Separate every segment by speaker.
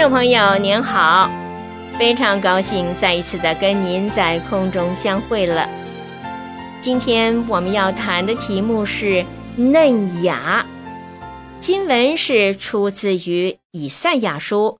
Speaker 1: 众朋友您好，非常高兴再一次的跟您在空中相会了。今天我们要谈的题目是嫩芽，经文是出自于以赛亚书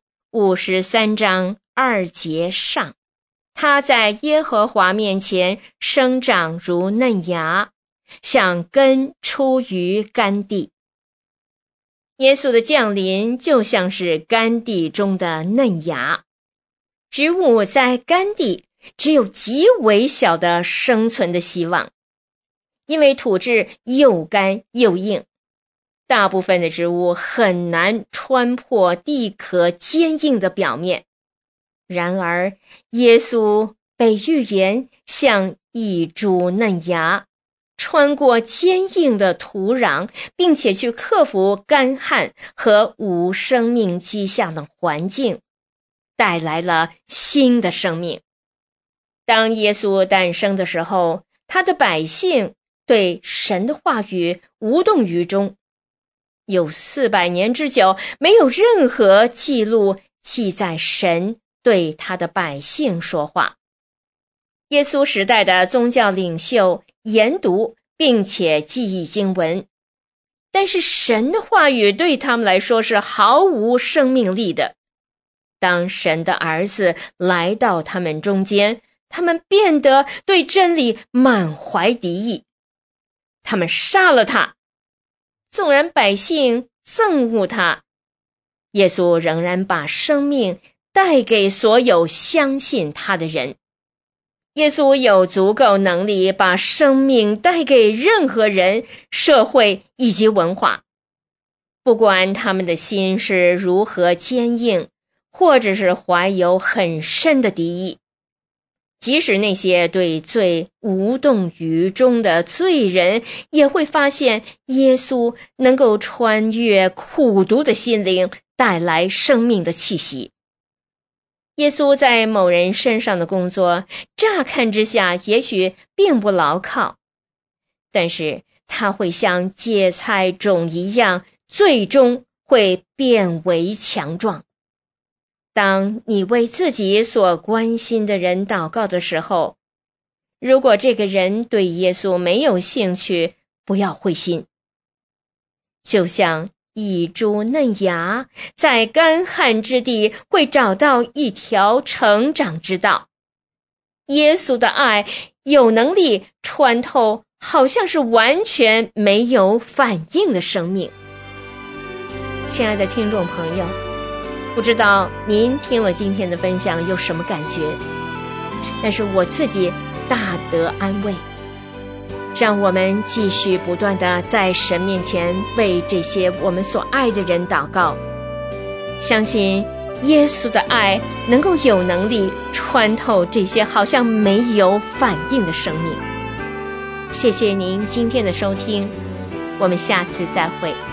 Speaker 1: 53章2节上，它在耶和华面前生长如嫩芽，像根出于干地。耶稣的降临就像是干地中的嫩芽，植物在干地只有极微小的生存的希望，因为土质又干又硬，大部分的植物很难穿破地壳坚硬的表面。然而耶稣被预言像一株嫩芽，穿过坚硬的土壤，并且去克服干旱和无生命迹象的环境，带来了新的生命。当耶稣诞生的时候，他的百姓对神的话语无动于衷，有400年之久，没有任何记录记载神对他的百姓说话。耶稣时代的宗教领袖研读并且记忆经文，但是神的话语对他们来说是毫无生命力的。当神的儿子来到他们中间，他们变得对真理满怀敌意，他们杀了他。纵然百姓憎恶他，耶稣仍然把生命带给所有相信他的人。耶稣有足够能力把生命带给任何人、社会以及文化，不管他们的心是如何坚硬，或者是怀有很深的敌意。即使那些对罪无动于衷的罪人，也会发现耶稣能够穿越苦毒的心灵，带来生命的气息。耶稣在某人身上的工作，乍看之下也许并不牢靠，但是他会像芥菜种一样，最终会变为强壮。当你为自己所关心的人祷告的时候，如果这个人对耶稣没有兴趣，不要灰心。就像一株嫩芽在干旱之地会找到一条成长之道，耶稣的爱有能力穿透好像是完全没有反应的生命。亲爱的听众朋友，不知道您听了今天的分享有什么感觉，但是我自己大得安慰。让我们继续不断地在神面前为这些我们所爱的人祷告，相信耶稣的爱能够有能力穿透这些好像没有反应的生命。谢谢您今天的收听，我们下次再会。